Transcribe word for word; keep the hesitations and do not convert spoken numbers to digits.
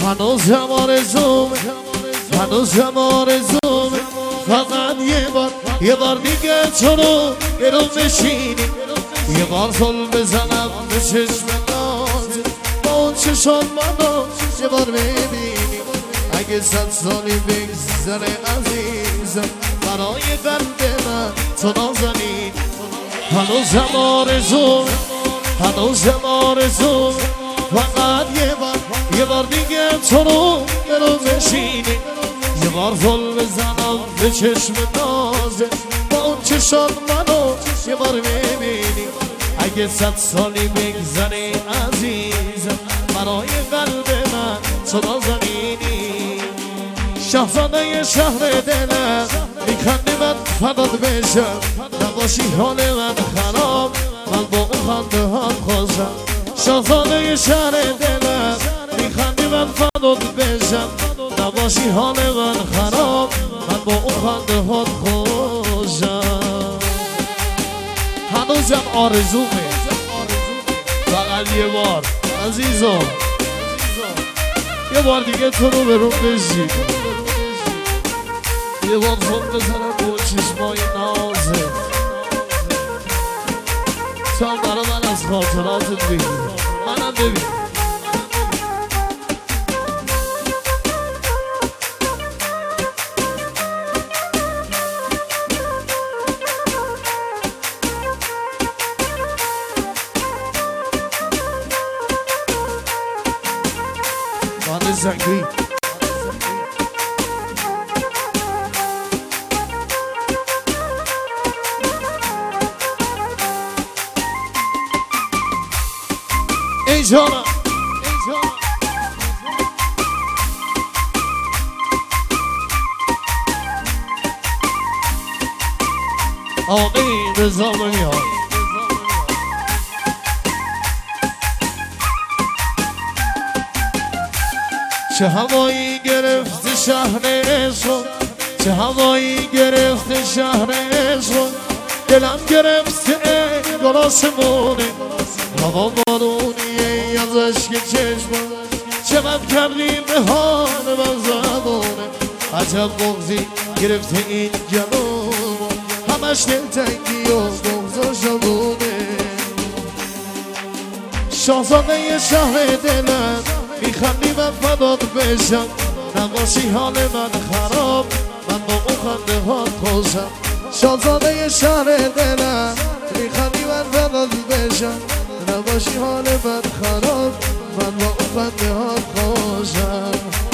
هنوزم آرزومه هنوزم آرزومه فقط یه بار یه بار دیگه تو رو برو بشینی یه بار زل بزنم به چشم نازه با اون چشم منو یه بار ببینی اگه صد سالی بگذره عزیزم برای قلب من تو نازنی هنوزم آرزومه هنوزم آرزومه فقط یه بار یه بار دیگه تو رو برو بشینی یه بار زل بزنم به چشم نازه با اون چشم منو یه بار ببینی اگه صد سالی بگذره عزیزم برای قلب من صدا زمینی شهزاده شهر دلم میخندی من فدات بشم نباشی حال من خراب من با اون خنده هم خوشم شهزاده شهر دلم میخندی من فدات بشم نباشی حال من خراب من با اون خنده هم خوشم هنوزم آرزومه فقط یه بار عزیزم یه بار دیگه تو رو برون بشید یه بار خود بزنم با چشمای نازه تا برا من از خاطراتت بگیر منم ببین زنگی ای جانم آقای رضا میاد چه هوایی گرفت شهر عشق چه هوایی گرفت شهر عشق دلم گرفت انگار آسمونه هوا بارونیه از عشق چشم چقدر کردی به حال من زبونه عجب بغضی گرفت این جنون همش دلتنگی و بغض و شبونه شاهزاده شهر دلم میخندی من فدات بشم نباشی حال من خراب من با اون خنده ها خوشم شاهزاده شهر دلم میخندی من فدات بشم نباشی حال من خراب من با اون خنده ها خوشم